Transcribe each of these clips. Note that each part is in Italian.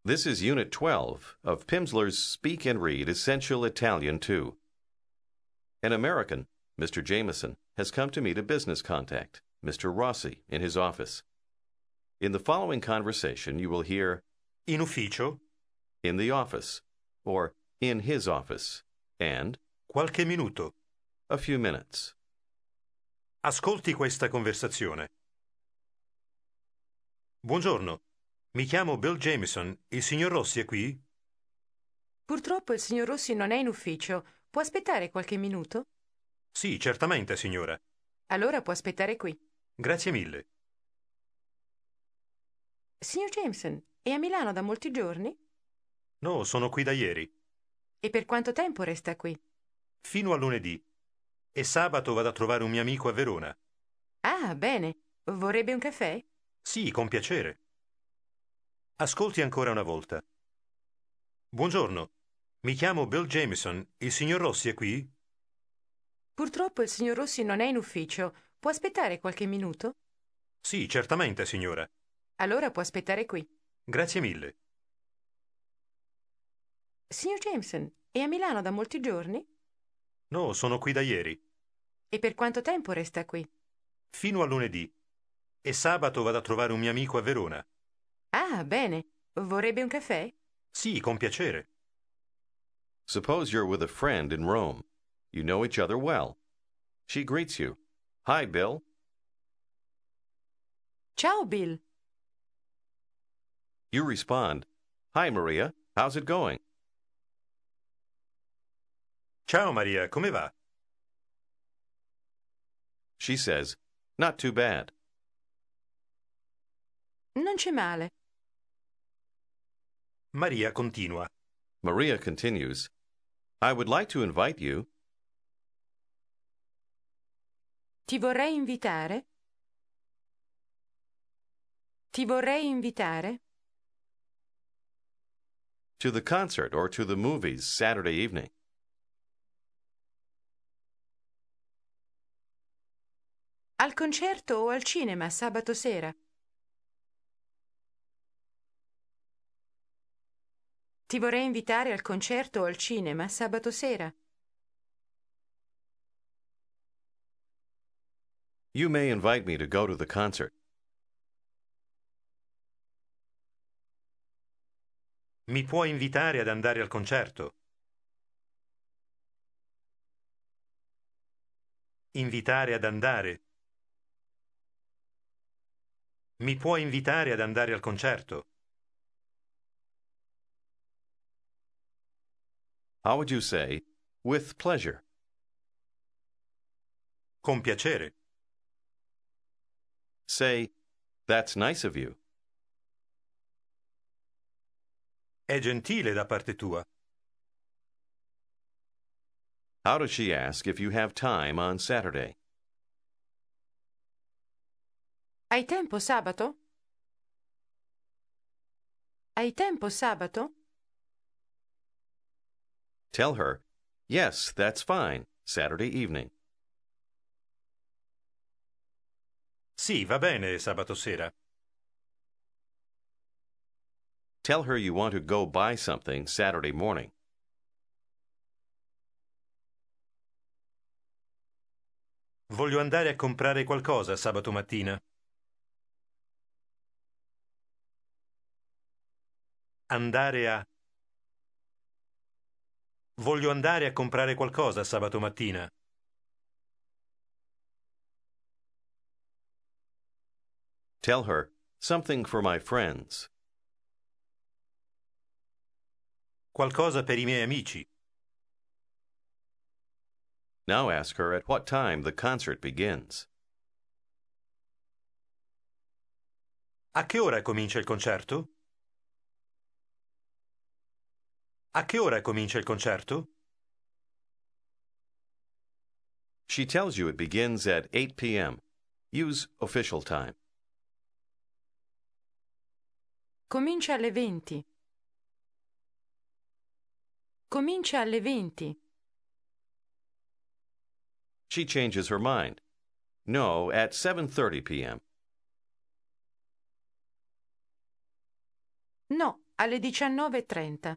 This is Unit 12 of Pimsleur's Speak and Read Essential Italian 2. An American, Mr. Jameson, has come to meet a business contact, Mr. Rossi, in his office. In the following conversation, you will hear In ufficio? in the office, or in his office, and Qualche minuto. a few minutes. Ascolti questa conversazione. Buongiorno, mi chiamo Bill Jameson. Il signor Rossi è qui? Purtroppo il signor Rossi non è in ufficio. Può aspettare qualche minuto? Sì, certamente, signora. Allora può aspettare qui. Grazie mille. Signor Jameson, è a Milano da molti giorni? No, sono qui da ieri. E per quanto tempo resta qui? Fino a lunedì. E sabato vado a trovare un mio amico a Verona. Ah, bene. Vorrebbe un caffè? Sì, con piacere. Ascolti ancora una volta. Buongiorno, mi chiamo Bill Jameson. Il signor Rossi è qui? Purtroppo il signor Rossi non è in ufficio. Può aspettare qualche minuto? Sì, certamente, signora. Allora può aspettare qui. Grazie mille. Signor Jameson, è a Milano da molti giorni? No, sono qui da ieri. E per quanto tempo resta qui? Fino a lunedì. E sabato vado a trovare un mio amico a Verona. Ah, bene. Vorrebbe un caffè? Sì, con piacere. Suppose you're with a friend in Rome. You know each other well. She greets you. Hi, Bill. Ciao, Bill. You respond, Hi, Maria. How's it going? Ciao Maria, come va? She says, Not too bad. Non c'è male. Maria continua. Maria continues, I would like to invite you. Ti vorrei invitare? Ti vorrei invitare? To the concert or to the movies Saturday evening. Al concerto o al cinema sabato sera? Ti vorrei invitare al concerto o al cinema sabato sera? You may invite me to go to the concert. Mi puoi invitare ad andare al concerto? Invitare ad andare. Mi puoi invitare ad andare al concerto? How would you say, with pleasure? Con piacere. Say, That's nice of you. È gentile da parte tua. How does she ask if you have time on Saturday? Hai tempo sabato? Hai tempo sabato? Tell her, Yes, that's fine, Saturday evening. Sì, va bene sabato sera. Tell her you want to go buy something Saturday morning. Voglio andare a comprare qualcosa sabato mattina. Andare a. Voglio andare a comprare qualcosa sabato mattina. Tell her, Something for my friends. Qualcosa per i miei amici. Now ask her at what time the concert begins. A che ora comincia il concerto? A che ora comincia il concerto? She tells you it begins at 8 p.m. Use official time. Comincia alle 20. Comincia alle 20. She changes her mind. No, at 7:30 p.m. No, alle 19:30.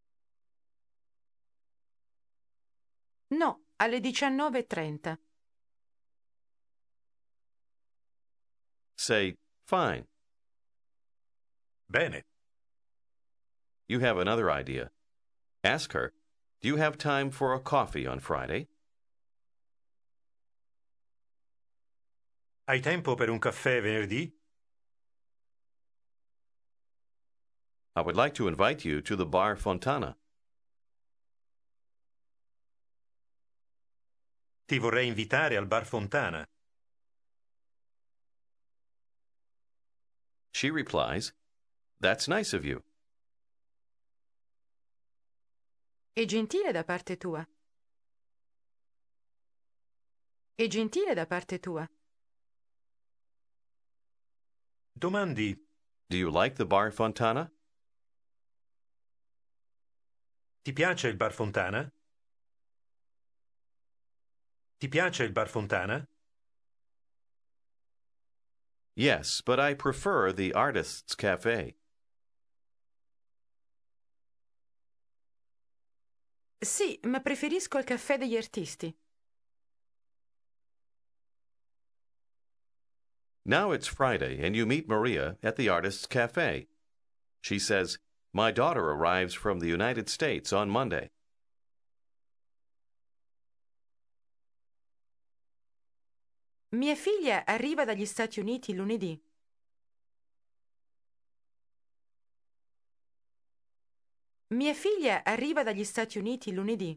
No, alle 19:30. Say, fine. Bene. You have another idea. Ask her, do you have time for a coffee on Friday? Hai tempo per un caffè venerdì? I would like to invite you to the Bar Fontana. Ti vorrei invitare al Bar Fontana. She replies, that's nice of you. È gentile da parte tua. È gentile da parte tua. Domandi, Do you like the Bar Fontana? ti piace il Bar Fontana? Ti piace il Bar Fontana? Yes, but I prefer the Artists Cafe. Sì, ma preferisco il caffè degli artisti. Now it's Friday, and you meet Maria at the Artists Cafe. She says, my daughter arrives from the United States on Monday. Mia figlia arriva dagli Stati Uniti lunedì. Mia figlia arriva dagli Stati Uniti lunedì.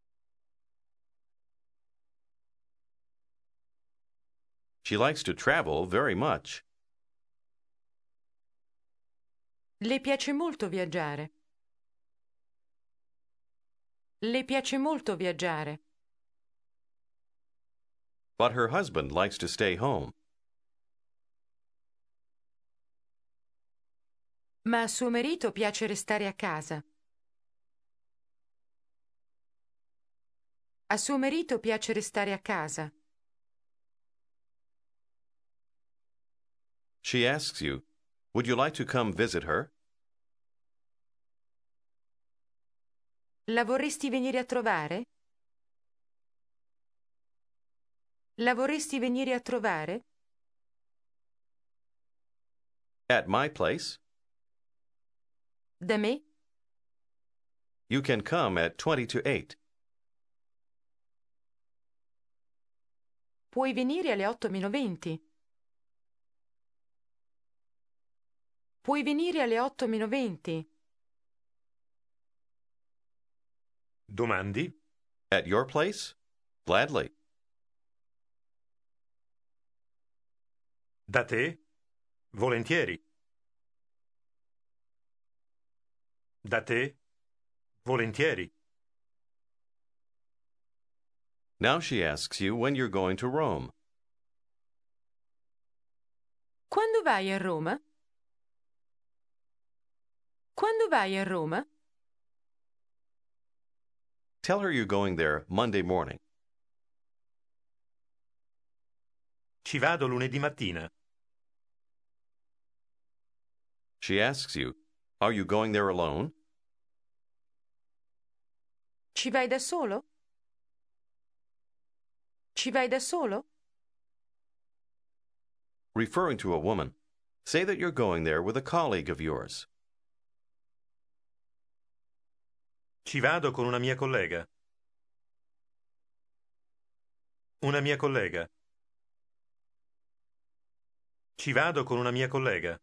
She likes to travel very much. Le piace molto viaggiare. Le piace molto viaggiare. But her husband likes to stay home. Ma a suo marito piace restare a casa. A suo marito piace restare a casa. She asks you, would you like to come visit her? La vorresti venire a trovare? La vorresti venire a trovare? At my place? Da me? You can come at 20 to 8. Puoi venire alle 8:20. Puoi venire alle 8:20. Domandi, At your place? Gladly. da te? Volentieri. Da te? Volentieri. Now she asks you when you're going to Rome. Quando vai a Roma? Quando vai a Roma? Tell her you're going there Monday morning. Ci vado lunedì mattina. She asks you, are you going there alone? Ci vai da solo? Ci vai da solo? Referring to a woman, say that you're going there with a colleague of yours. Ci vado con una mia collega. Una mia collega. Ci vado con una mia collega.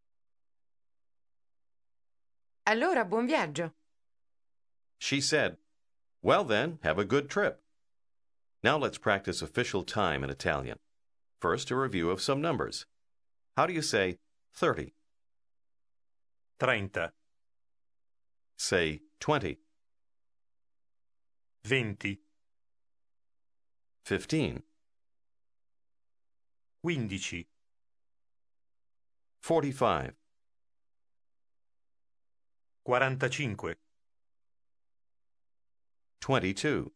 Allora buon viaggio. She said, well then, have a good trip. Now let's practice official time in Italian. First, a review of some numbers. How do you say 30? 30, Say 20, 20, 15, 15, 45, 45, 22,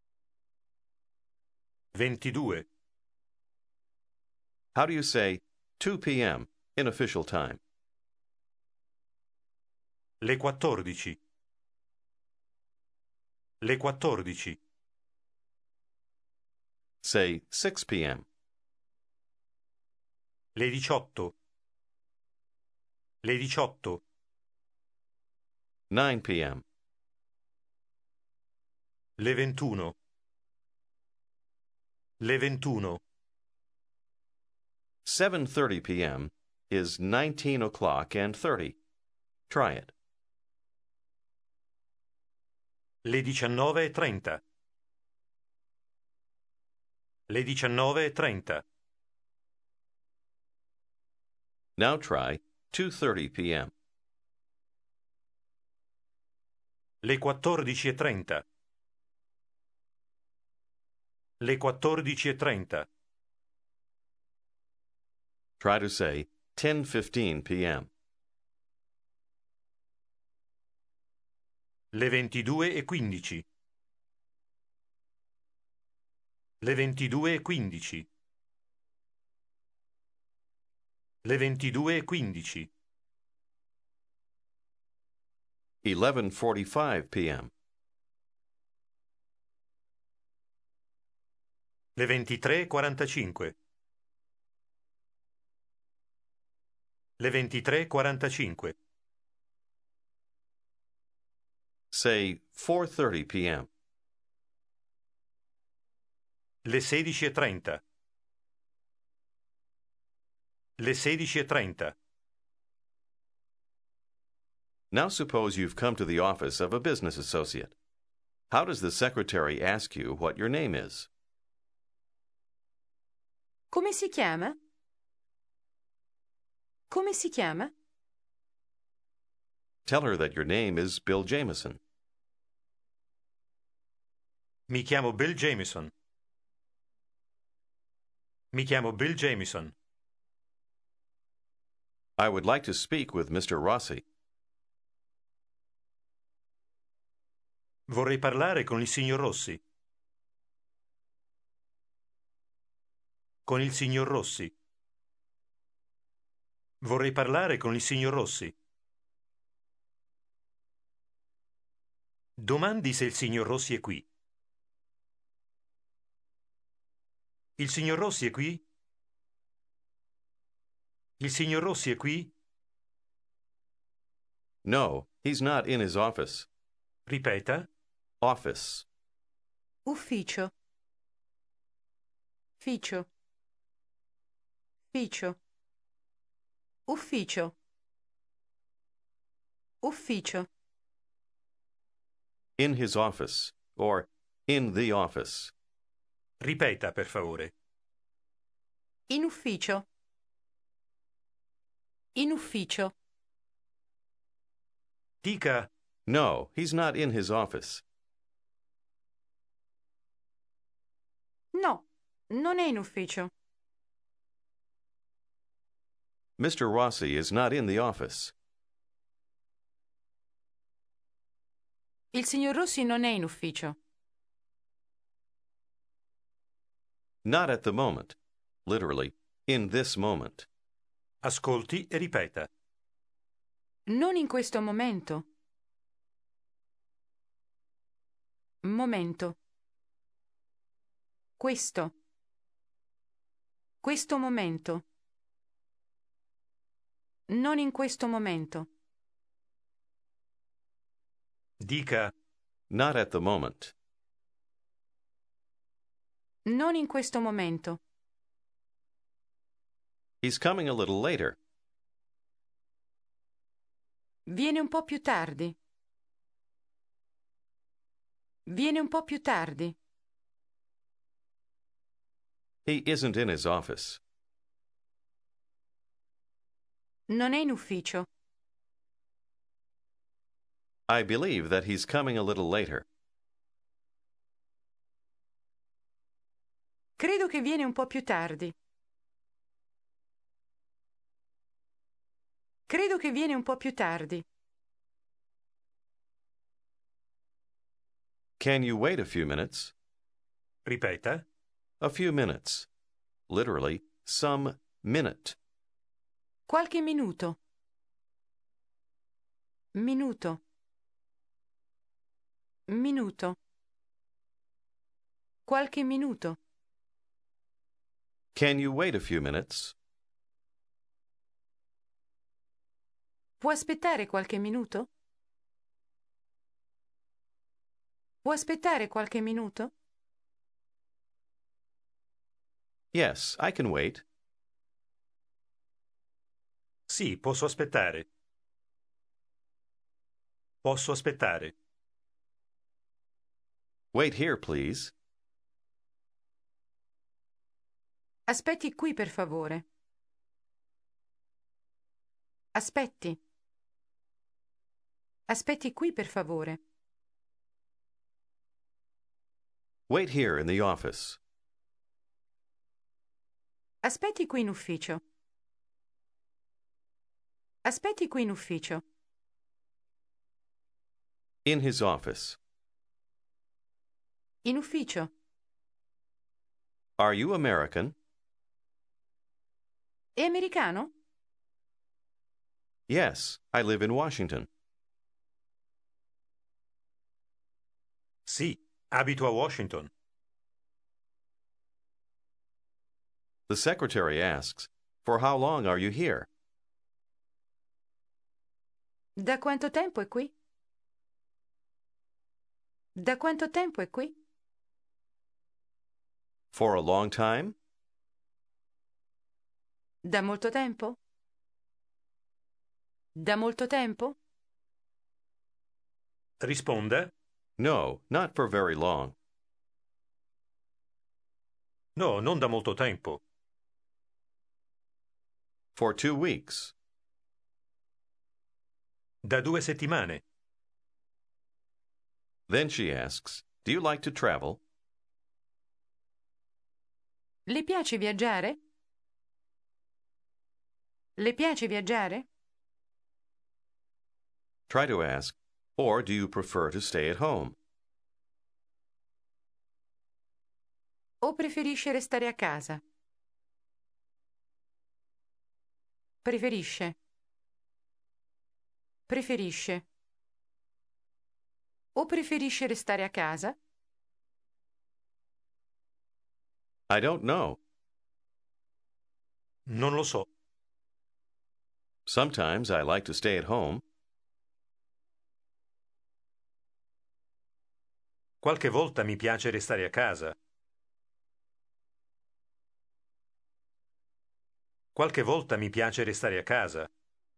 22. How do you say 2 p.m. in official time? Le 14. Le 14. Say 6 p.m. Le 18. Le 18. 9 p.m. Le 21. Le 21. 7:30 p.m. is 19 o'clock and 30. Try it. Le 19:30. Le 19:30. Now try 2:30 p.m. Le 14:30. Le 14:30. Try to say 10:15 p.m. Le 22:15. Le 22:15. Le 22:15. 11:45 p.m. Le 23:45. Le 23:45. Say 4:30 p.m. Le 16:30. Le 16:30. Now suppose you've come to the office of a business associate. How does the secretary ask you what your name is? Come si chiama? Come si chiama? Tell her that your name is Bill Jameson. Mi chiamo Bill Jameson. Mi chiamo Bill Jameson. I would like to speak with Mr. Rossi. Vorrei parlare con il signor Rossi. Con il signor Rossi. Vorrei parlare con il signor Rossi. Domandi se il signor Rossi è qui. Il signor Rossi è qui? Il signor Rossi è qui? No, he's not in his office. Ripeta. Office. Ufficio. Ufficio. Ufficio. Ufficio. Ufficio. In his office, or in the office. Ripeta, per favore. In ufficio. In ufficio. Dica. No, he's not in his office. No, non è in ufficio. Mr. Rossi is not in the office. Il signor Rossi non è in ufficio. Not at the moment. Literally, in this moment. Ascolti e ripeta. Non in questo momento. Momento. Questo. Questo momento. Non in questo momento. Dica. Not at the moment. Non in questo momento. He's coming a little later. Viene un po' più tardi. Viene un po' più tardi. He isn't in his office. Non è in ufficio. I believe that he's coming a little later. Credo che viene un po' più tardi. Credo che viene un po' più tardi. Can you wait a few minutes? Ripeta. A few minutes. Literally, some minute. Qualche minuto. Minuto. Minuto. Qualche minuto. Can you wait a few minutes? Può aspettare qualche minuto? Può aspettare qualche minuto? Yes, I can wait. Sì, posso aspettare. Posso aspettare. Wait here, please. Aspetti qui, per favore. Aspetti. Aspetti qui, per favore. Wait here in the office. Aspetti qui in ufficio. Aspetti qui in ufficio. In his office. In ufficio. Are you American? È americano? Yes, I live in Washington. Sì, abito a Washington. The secretary asks, "For how long are you here?" Da quanto tempo è qui? Da quanto tempo è qui? For a long time? Da molto tempo? Da molto tempo? Risponda. No, not for very long. No, non da molto tempo. For 2 weeks. Da 2 settimane. Then she asks, "Do you like to travel?" Le piace viaggiare? Le piace viaggiare? Try to ask, "Or do you prefer to stay at home?" O preferisce restare a casa? Preferisce. Preferisce. O preferisce restare a casa? I don't know. Non lo so. Sometimes I like to stay at home. Qualche volta mi piace restare a casa. Qualche volta mi piace restare a casa.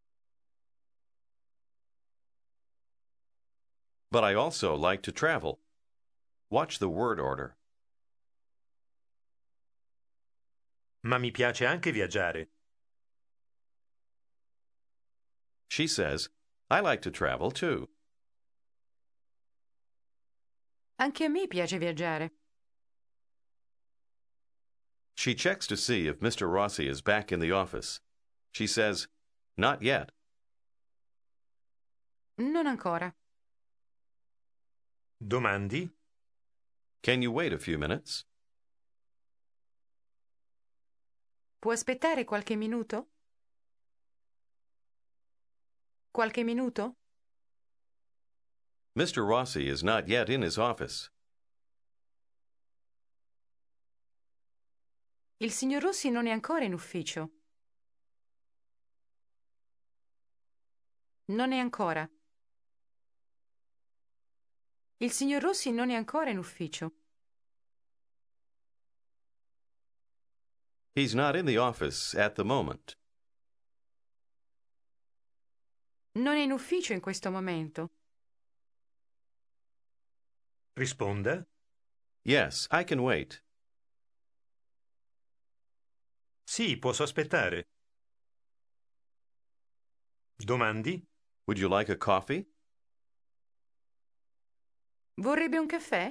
But I also like to travel. Watch the word order. Ma mi piace anche viaggiare. She says, "I like to travel too." Anche a me piace viaggiare. She checks to see if Mr. Rossi is back in the office. She says, "Not yet." Non ancora. Domandi? Can you wait a few minutes? Può aspettare qualche minuto? Qualche minuto? Mr. Rossi is not yet in his office. Il signor Rossi non è ancora in ufficio. Non è ancora. Il signor Rossi non è ancora in ufficio. He's not in the office at the moment. Non è in ufficio in questo momento. Risponda. Yes, I can wait. Sì, posso aspettare. Domandi? Would you like a coffee? Vorrebbe un caffè?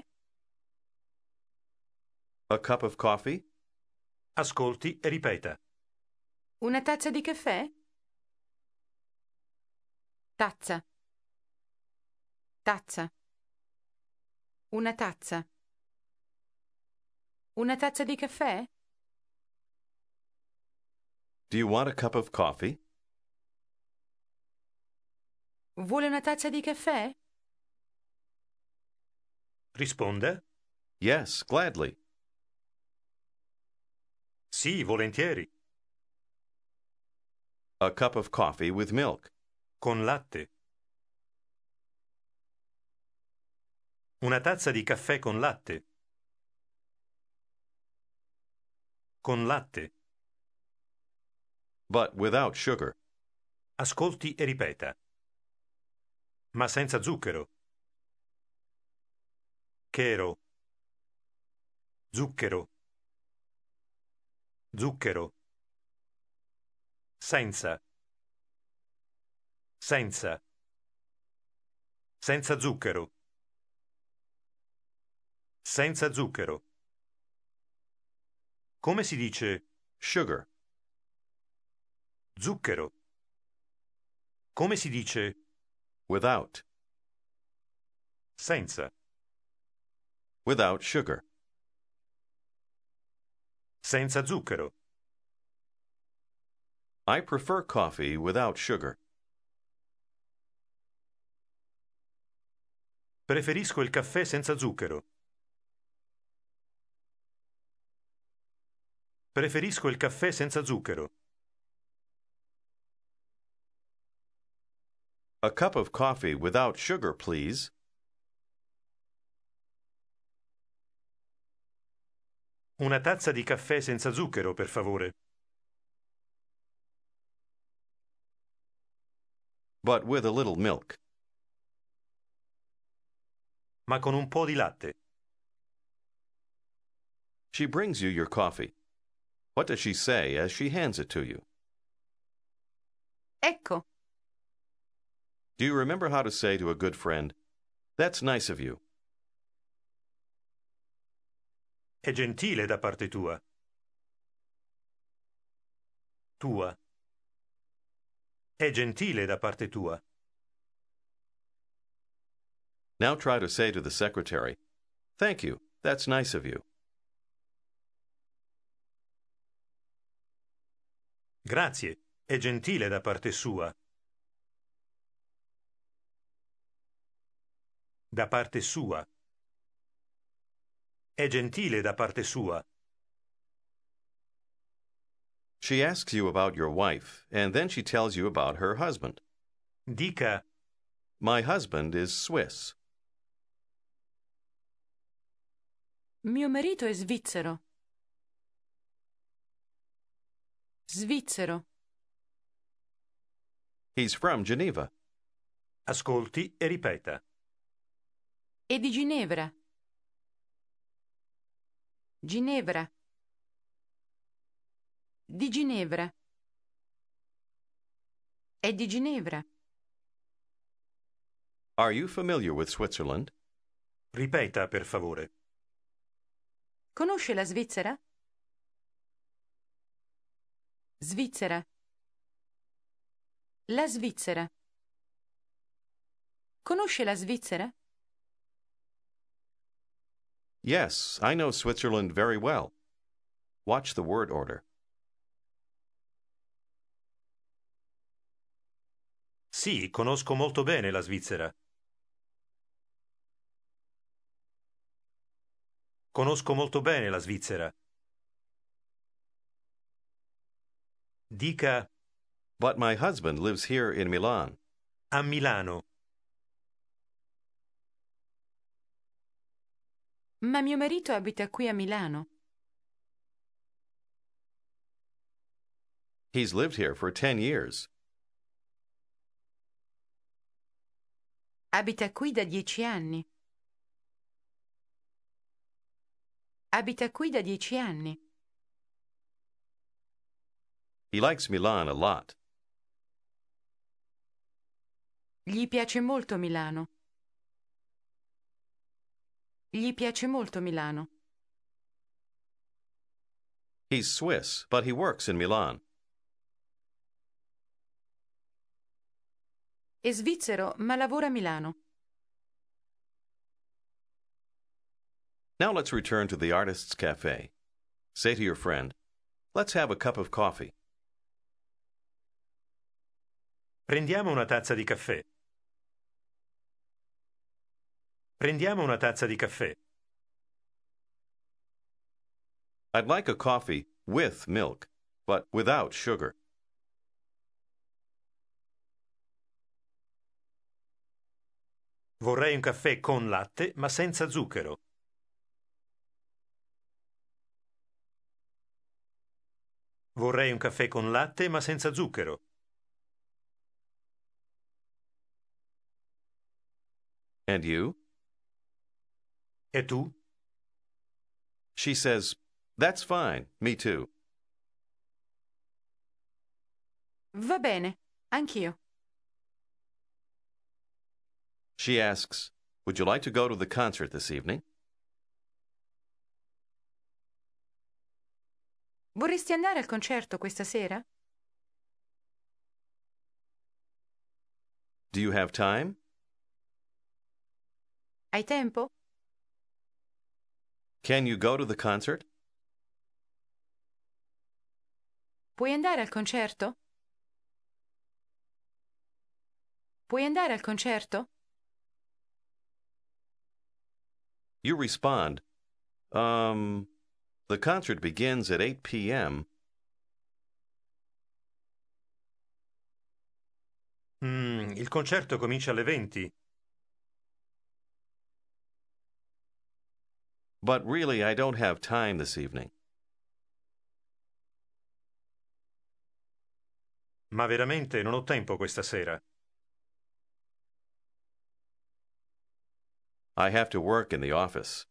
A cup of coffee? Ascolti e ripeta. Una tazza di caffè? Tazza. Tazza. Una tazza. Una tazza di caffè? Do you want a cup of coffee? Vuole una tazza di caffè? Risponda. Yes, gladly. Sì, volentieri. A cup of coffee with milk. Con latte. Una tazza di caffè con latte. Con latte. But without sugar. Ascolti e ripeta. Ma senza zucchero. Chero. Zucchero. Zucchero. Senza. Senza. Senza zucchero. Senza zucchero. Come si dice Sugar. zucchero? Come si dice Without. senza? Without sugar. Senza zucchero. I prefer coffee without sugar. Preferisco il caffè senza zucchero. Preferisco il caffè senza zucchero. A cup of coffee without sugar, please. Una tazza di caffè senza zucchero, per favore. But with a little milk. Ma con un po' di latte. She brings you your coffee. What does she say as she hands it to you? Ecco. Do you remember how to say to a good friend, "That's nice of you"? È gentile da parte tua. Tua. È gentile da parte tua. Now try to say to the secretary, "Thank you. That's nice of you." Grazie. È gentile da parte sua. Da parte sua. È gentile da parte sua. She asks you about your wife, and then she tells you about her husband. Dica, My husband is Swiss. Mio marito è svizzero. Svizzero. He's from Geneva. ascolti e ripeta. E di Ginevra. Ginevra. Di Ginevra. È di Ginevra. Are you familiar with Switzerland? Ripeta, per favore. Conosce la Svizzera? Svizzera. La Svizzera. Conosce la Svizzera? Yes, I know Switzerland very well. Watch the word order. Sì, conosco molto bene la Svizzera. Conosco molto bene la Svizzera. Dica But my husband lives here in Milan. a Milano. Ma mio marito abita qui a Milano. He's lived here for 10 years. Abita qui da 10 anni. Abita qui da 10 anni. He likes Milan a lot. Gli piace molto Milano. Gli piace molto Milano. He's Swiss, but he works in Milan. È svizzero, ma lavora a Milano. Now let's return to the Artist's Cafe. Say to your friend, "Let's have a cup of coffee." Prendiamo una tazza di caffè. Prendiamo una tazza di caffè. I'd like a coffee with milk, but without sugar. Vorrei un caffè con latte, ma senza zucchero. Vorrei un caffè con latte, ma senza zucchero. And you? E tu? She says, "That's fine. Me too." Va bene, anch'io. She asks, "Would you like to go to the concert this evening?" Vorresti andare al concerto questa sera? Do you have time? Hai tempo? Can you go to the concert? Puoi andare al concerto? Puoi andare al concerto? You respond, the concert begins at 8 p.m. Il concerto comincia alle 20. But really, I don't have time this evening. Ma veramente non ho tempo questa sera. I have to work in the office.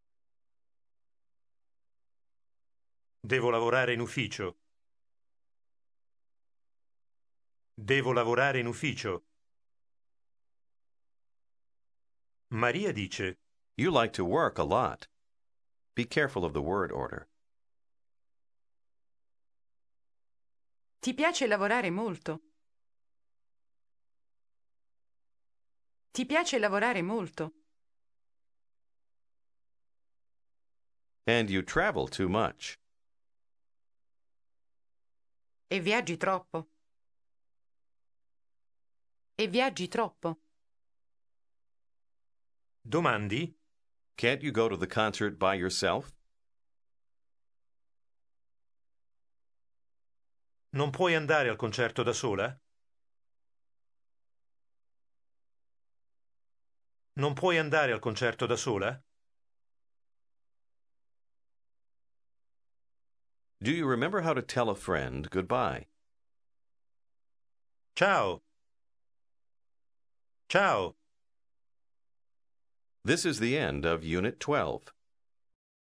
Devo lavorare in ufficio. Devo lavorare in ufficio. Maria dice: You like to work a lot. Be careful of the word order. Ti piace lavorare molto? Ti piace lavorare molto? And you travel too much. E viaggi troppo? E viaggi troppo? Domandi? Can't you go to the concert by yourself? Non puoi andare al concerto da sola? Non puoi andare al concerto da sola? Do you remember how to tell a friend goodbye? Ciao. Ciao. This is the end of Unit 12.